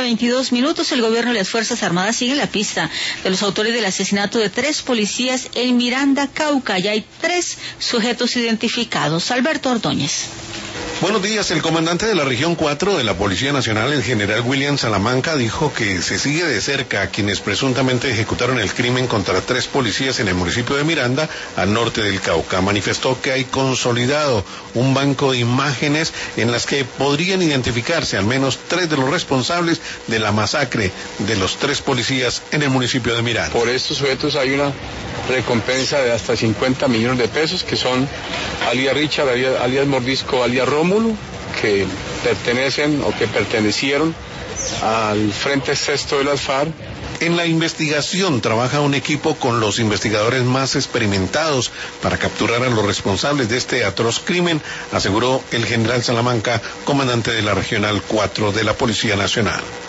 7:22. El gobierno y las Fuerzas Armadas siguen la pista de los autores del asesinato de 3 policías en Miranda, Cauca. Ya hay 3 sujetos identificados. Alberto Ordóñez. Buenos días. El comandante de la región 4 de la Policía Nacional, el general William Salamanca, dijo que se sigue de cerca a quienes presuntamente ejecutaron el crimen contra 3 policías en el municipio de Miranda, al norte del Cauca. Manifestó que hay consolidado un banco de imágenes en las que podrían identificarse al menos 3 de los responsables de la masacre de los 3 policías en el municipio de Miranda. Por estos sujetos hay una recompensa de hasta 50 millones de pesos, que son alias Richard, alias Mordisco, alias Rómulo, que pertenecen o que pertenecieron al Frente Sexto de las FARC. En la investigación trabaja un equipo con los investigadores más experimentados para capturar a los responsables de este atroz crimen, aseguró el general Salamanca, comandante de la Regional 4 de la Policía Nacional.